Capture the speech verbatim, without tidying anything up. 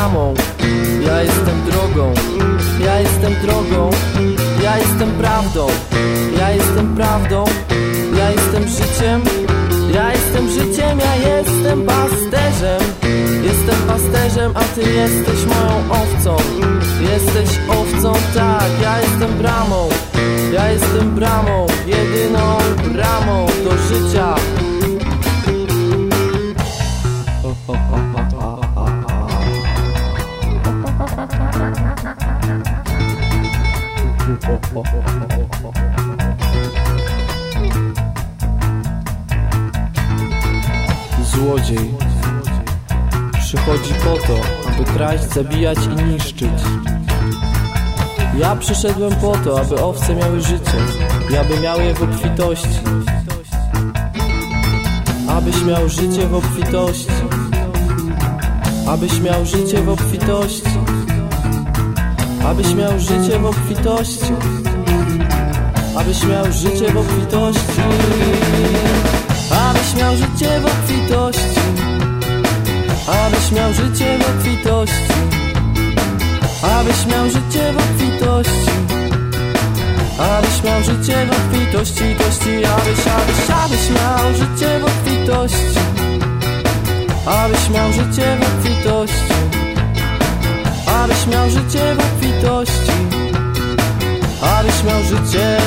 bramą, ja jestem drogą, ja jestem drogą, ja jestem prawdą, ja jestem prawdą, ja jestem życiem, ja jestem życiem, ja jestem pasterzem, jestem pasterzem, a ty jesteś moją owcą, jesteś owcą, tak, ja jestem bramą, ja jestem bramą, jedyną bramą do życia. Złodziej przychodzi po to, aby kraść, zabijać i niszczyć. Ja przyszedłem po to, aby owce miały życie i aby miały je w obfitości. Abyś miał życie w obfitości, abyś miał życie w obfitości, abyś miał życie w obfitości, abyś miał życie w obfitości, abyś miał życie w obfitości, abyś miał życie w obfitości, abyś miał życie w obfitości, abyś miał życie w obfitości, tości, abyś, abyś, abyś miał życie w obfitości, abyś miał życie w obfitości, abyś miał życie w obfitości, abyś miał życie